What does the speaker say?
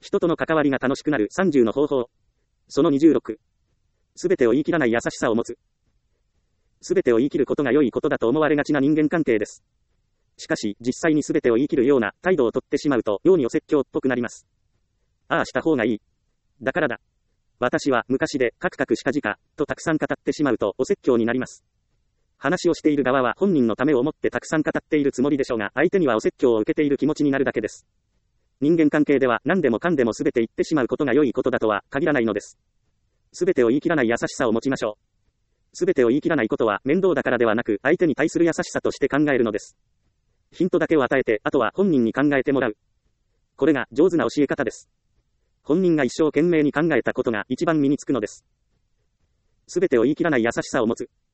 人との関わりが楽しくなる30の方法。その26。すべてを言い切らない優しさを持つ。すべてを言い切ることが良いことだと思われがちな人間関係です。しかし、実際にすべてを言い切るような態度をとってしまうと、妙にお説教っぽくなります。ああした方がいい。だからだ。私は昔でカクカクしかじか、とたくさん語ってしまうとお説教になります。話をしている側は本人のためを思ってたくさん語っているつもりでしょうが、相手にはお説教を受けている気持ちになるだけです。人間関係では何でもかんでもすべて言ってしまうことが良いことだとは限らないのです。すべてを言い切らない優しさを持ちましょう。すべてを言い切らないことは面倒だからではなく、相手に対する優しさとして考えるのです。ヒントだけを与えて、あとは本人に考えてもらう。これが上手な教え方です。本人が一生懸命に考えたことが一番身につくのです。すべてを言い切らない優しさを持つ。